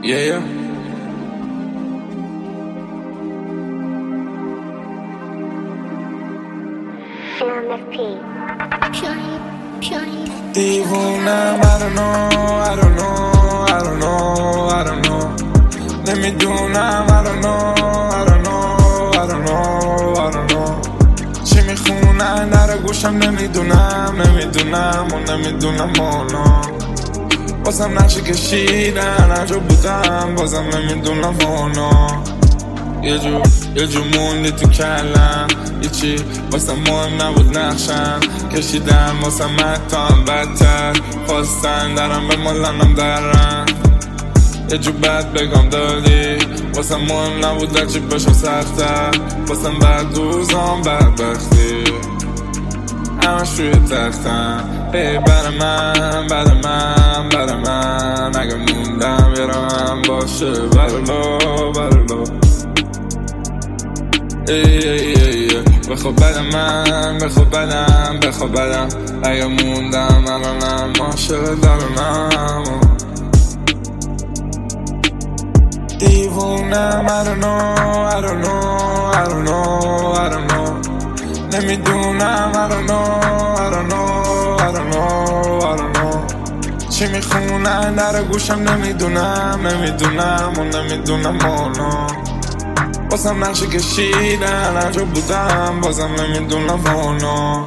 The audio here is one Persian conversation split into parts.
Yeah. دیوونم I don't know نمیدونم I don't know چی میخونن در گوشم نمیدونم اونا بازم نقشه کشیدن هر جا بودم بازم نمیدونم اونا یه جو موندی تو کلم یه چی واسه مهم نبود نقشم کشیدم واسه متام بدتر خواستن درم به مالنم درم یه جو بد بگم دادی واسه مهم نبود هرچی بشم سختر واسم بعد روزام بدبختی همش روی تختم بر من اگه موندم یه راهم باشه برالو بخواب بدم اگه موندم الانم عاشق درونم دیوونم I don't know نمیدونم I don't know چی میخونن در گوشم نمیدونم اونا بازم نقشه کشیدن هر جا بودم بازم نمیدونم اونا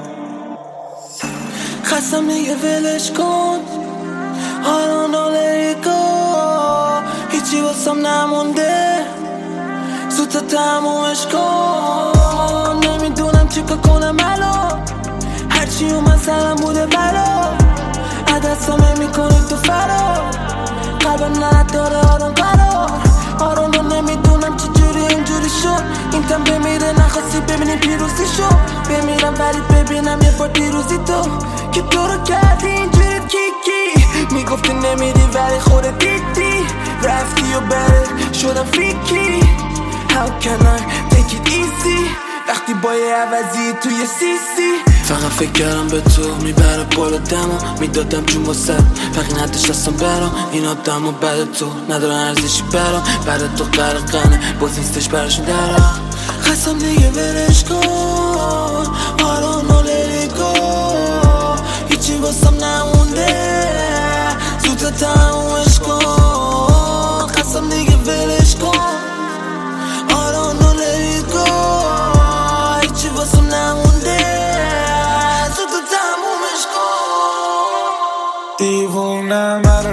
خستم دیگه ولش کن I don't know let it go هیچی واسم نمونده زودتا تمومش کن نمیدونم چیکار کنم الان هرچی اومد سرم بوده بلا عدستم میکنی تو فرار قلبم نداره آروم نمیدونم چجوری اینجوری شد این تن بمیره نخواستی ببینی پیروزی شد بمیرم ولی ببینم یه بار دیروزی تو که تو رو کردی اینجوری کیکی میگفتی نمیری ولی خودت دیدی رفتی و برد شدم فیکی How can I take it easy وقتی با یه عوضی توی سیسی فقط فکر کردم به تو میبره بالا دمو میدادم جون واسه فقط نداشت دستم برام این آدم و بعد تو ندارن ارزشی برام بعد تو غرقنه باز نیستش برشون درم خستم دیگه ولش کن I don't know let it go هیچی واسم نمونده زودتا تمومش کن خستم دیگه ولش کن I don't know let it go هیچی واسم نمونده زودتا تمومش کن دیوونم I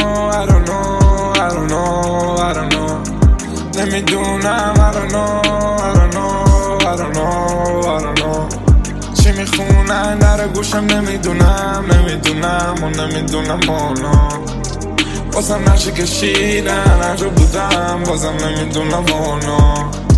don't know نمیدونم I don't know چی میخونن در گوشم نمیدونم اونا بازم نقشه کشیدن هر جا بودم بازم نمیدونم اونا